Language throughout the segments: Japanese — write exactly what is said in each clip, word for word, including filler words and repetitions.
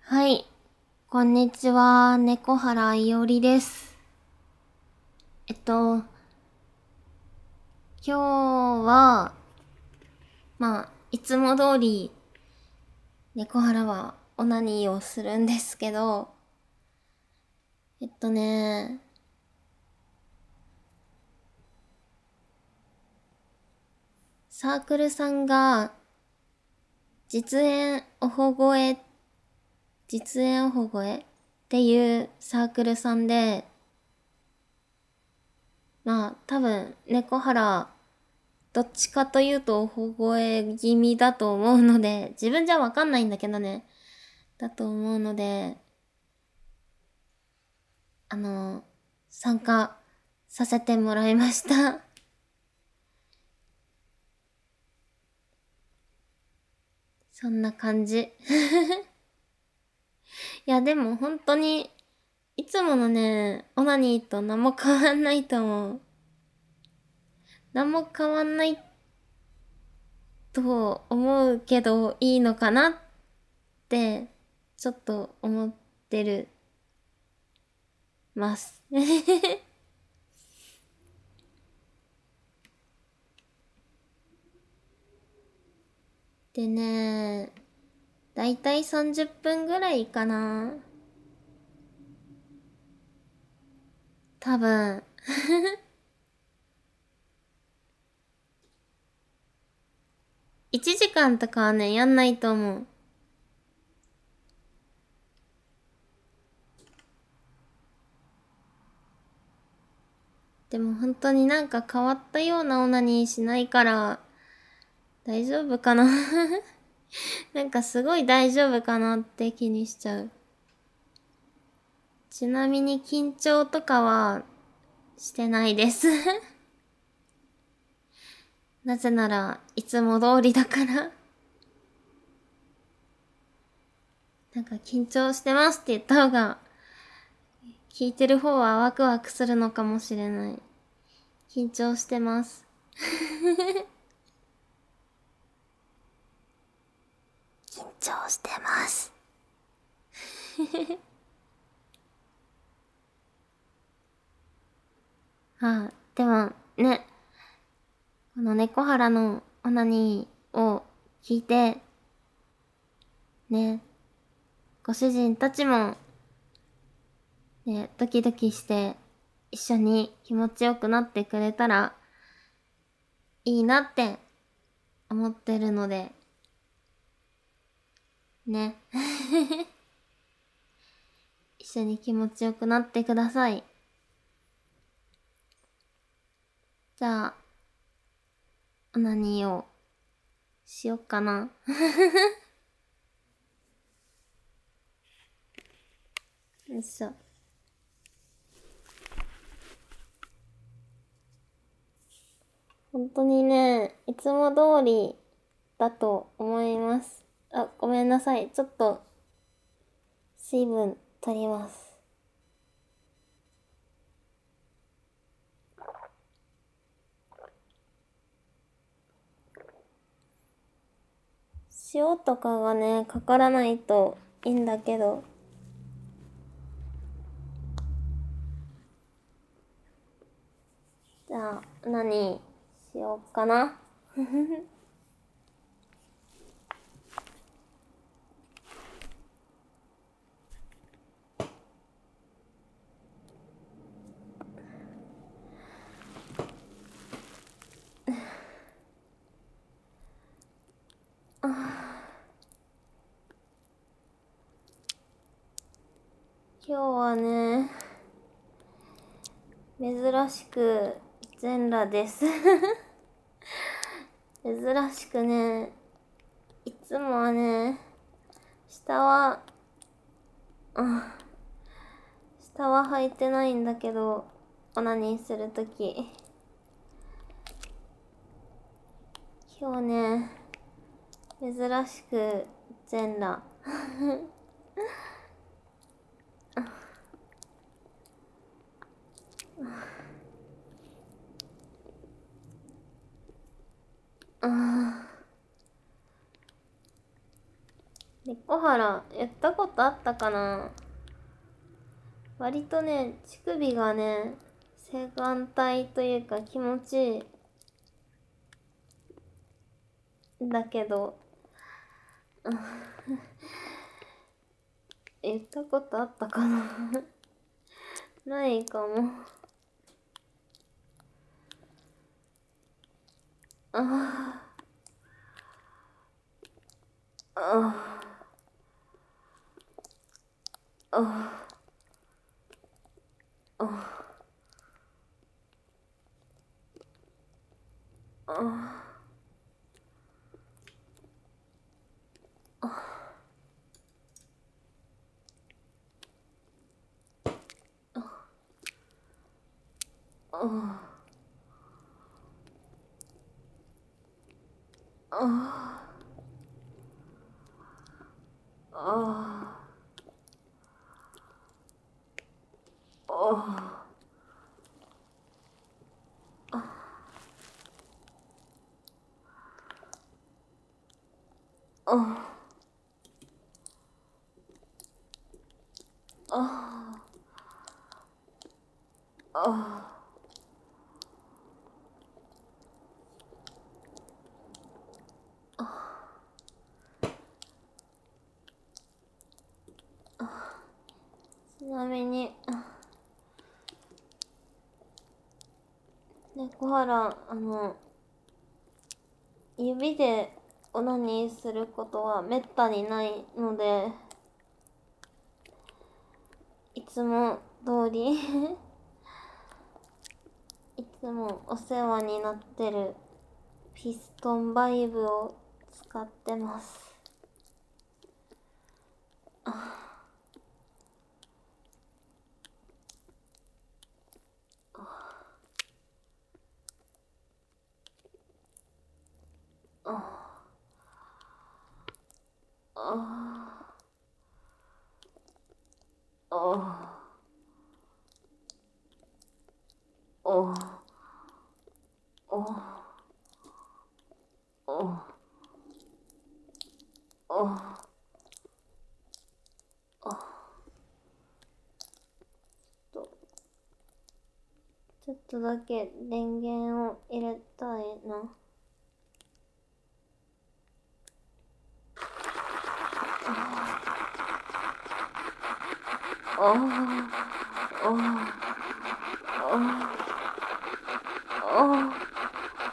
はい。こんにちは。猫原いおりです。えっと、今日は、まあ、いつも通り、猫原はオナニーをするんですけど、えっとね、サークルさんが、実演おほごえ、実演おほごえっていうサークルさんで、まあ、多分、猫原、どっちかというとおほごえ気味だと思うので、自分じゃわかんないんだけどね。だと思うので、あの、参加させてもらいました。そんな感じ。いや、でも本当に、いつものね、オナニーと何も変わんないと思う。何も変わんないと思うけど、いいのかなって、ちょっと思ってる、ます。でね、だいたいさんじゅっぷんぐらいかな。多分。いちじかんとかはね、やんないと思う。でも本当になんか変わったようなオナニーしないから、大丈夫かな。なんかすごい大丈夫かなって気にしちゃう。ちなみに緊張とかはしてないです。なぜならいつも通りだから。なんか緊張してますって言った方が、聞いてる方はワクワクするのかもしれない。緊張してます。緊張してます。はあ、でもね、この猫原のオナニーを聞いて、ね、ご主人たちも、ね、ドキドキして一緒に気持ちよくなってくれたらいいなって思ってるので、ね。一緒に気持ちよくなってください。じゃあ、オナニーをしよっかな。よいしょ。本当にね、いつも通りだと思います。あ、ごめんなさい。ちょっと水分取ります。塩とかがね、かからないといいんだけど。じゃあ、何しようかな。今日はね、珍しく全裸です。珍しくね、いつもはね、下は、うん、下は履いてないんだけど、オナニーするとき。今日ね、珍しく全裸。あ猫原やったことあったかな。割とね、乳首がね、洗顔体というか気持ちいいんだけど、言ったことあったかな。ないかも。ああ、ああ、ああ、ああ、ああ、ああ、ああ、ああ、ちなみに、ね、小原、あの、指でオナニーすることはめったにないので、いつも通りいつもお世話になってるピストンバイブを使ってます。ああ、ああ、ああ、ああ、と、ちょっとだけ電源を入れたいな。ああ、ああ、ああ、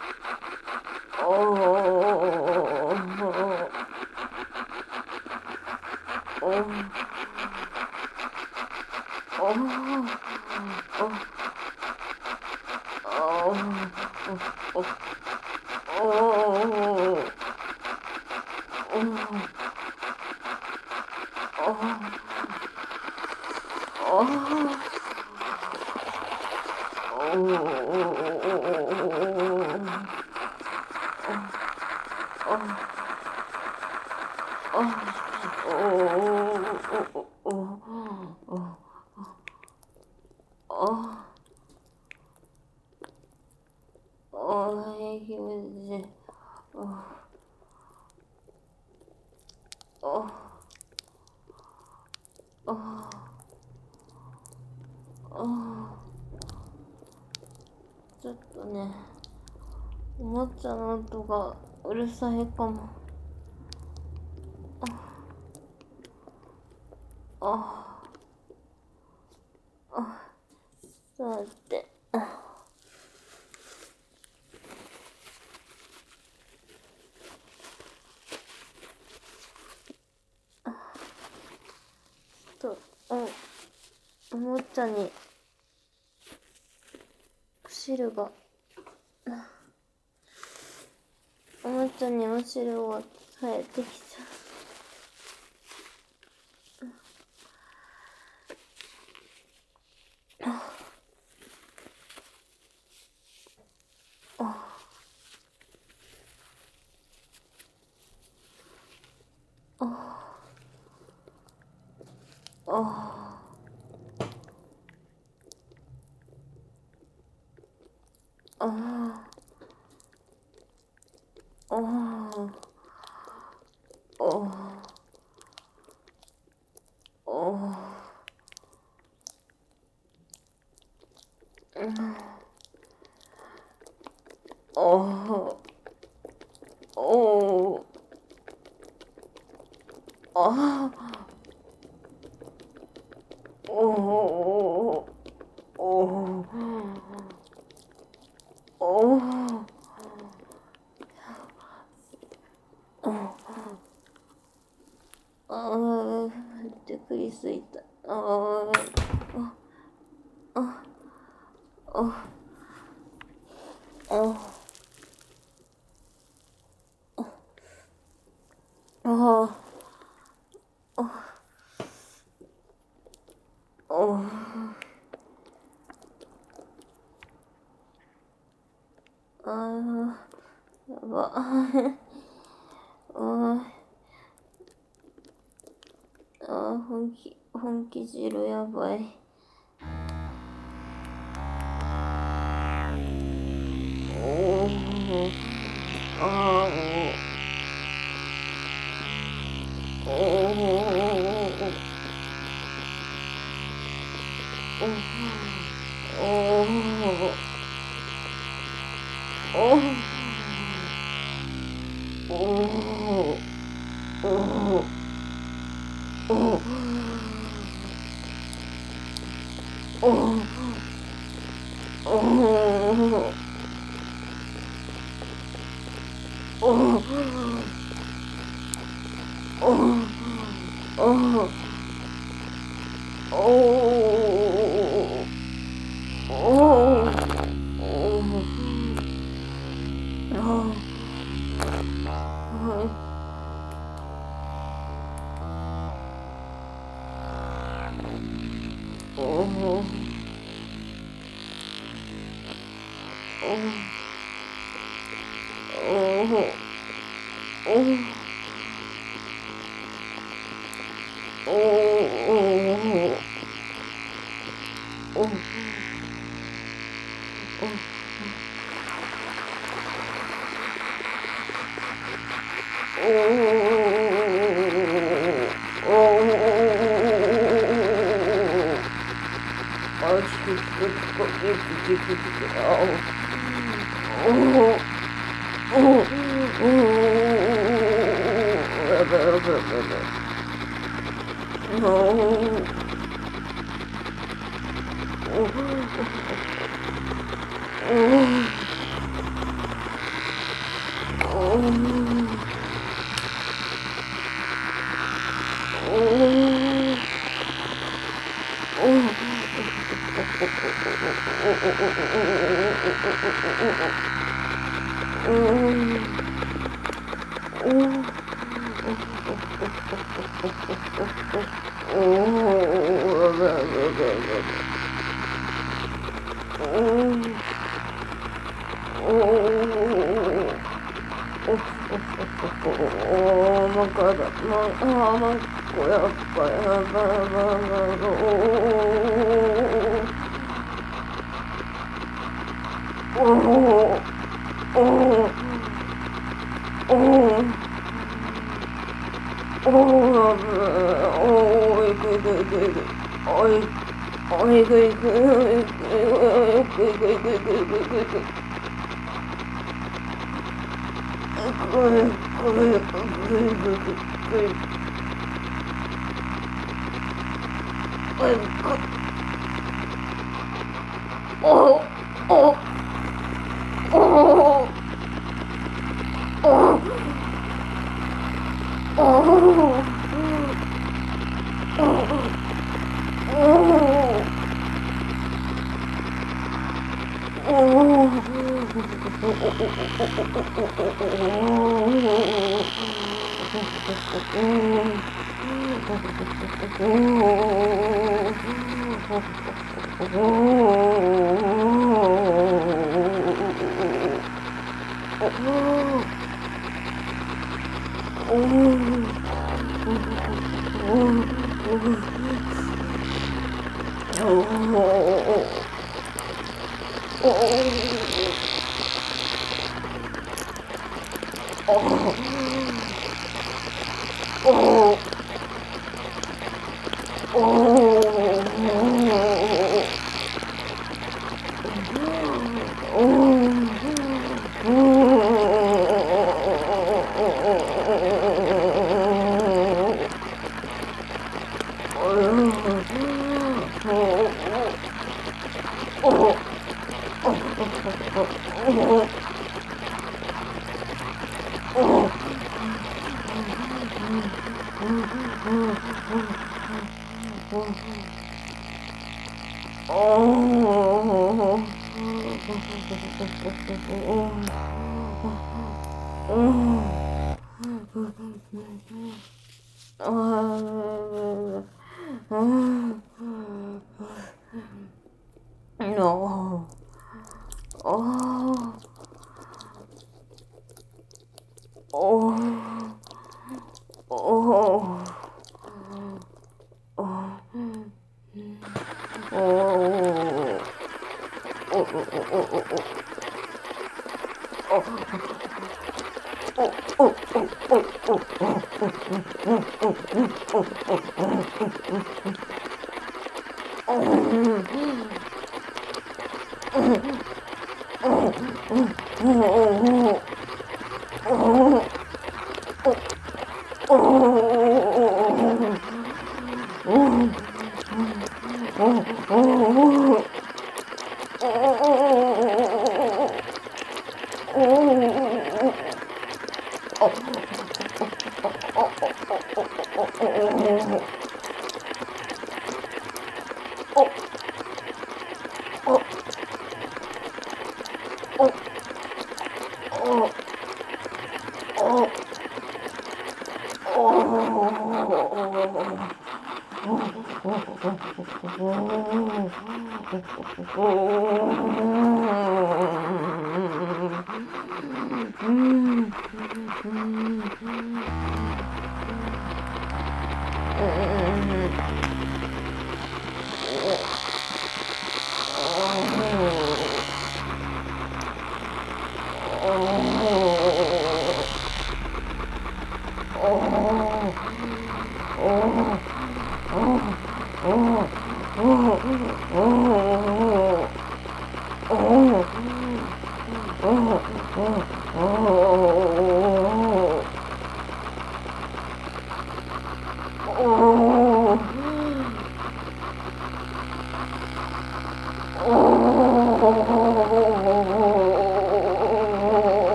ちょっとね、おもちゃの音がうるさいかも。ああ、さて、と、お、おもちゃにお汁が、おもちゃにお汁が生えてきちゃう。ああ、ああ、ああ、ああ、 あおおおおおああめっちゃ食いすいた。ああああああああやばああ本気本気汁やばい。おおあおおおおおおお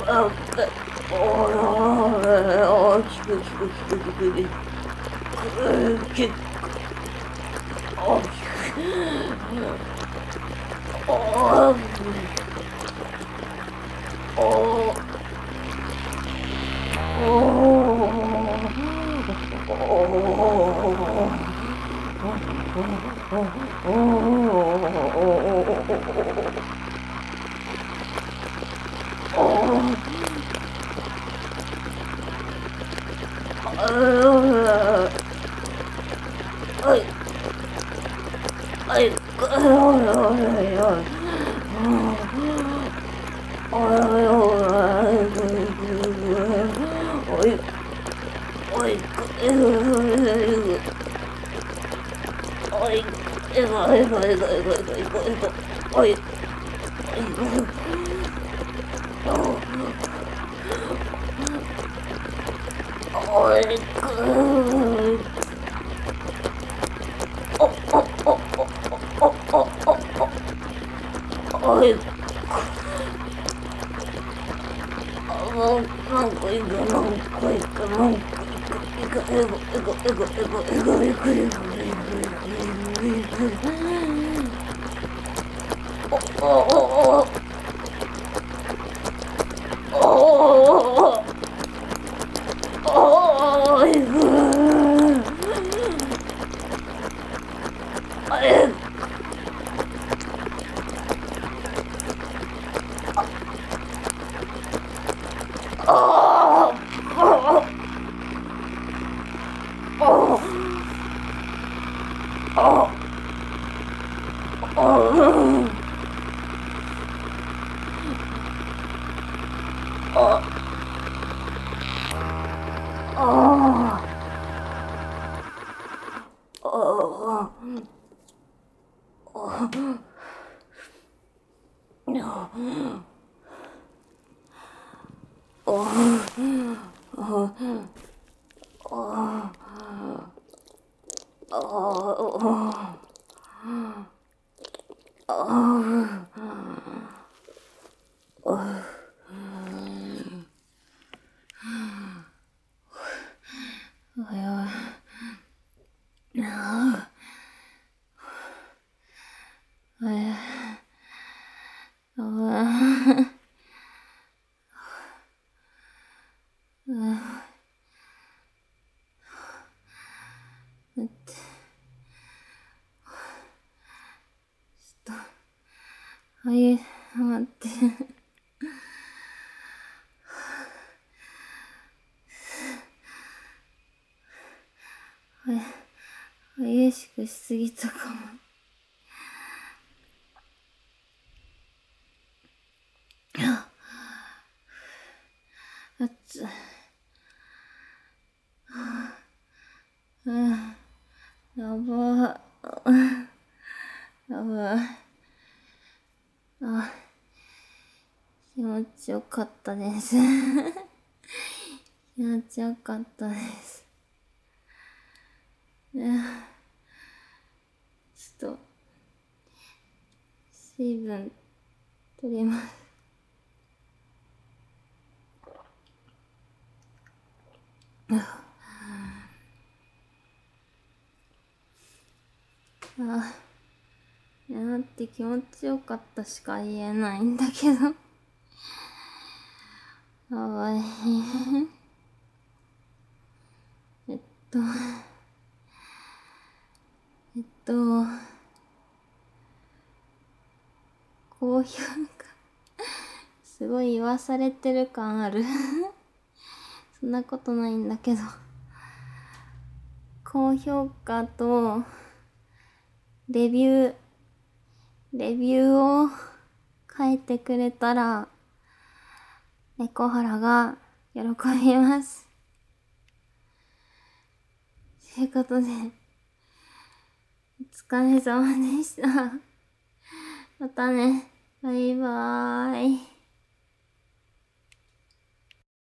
あ、あ、聞く聞く聞く聞く聞く聞くあ、聞くあ、 はい、待って。はい、激しくしすぎたかも。あっつ。うん、やばー。やばい。あ、気持ちよかったです。気持ちよかったです。ちょっと、水分取ります。あ、いやだって気持ちよかったしか言えないんだけど。かわいい。えっと、えっと、高評価。すごい言わされてる感ある。そんなことないんだけど。高評価と、レビュー、レビューを書いてくれたら、猫原が喜びます。ということで、お疲れ様でした。またね。バイバーイ。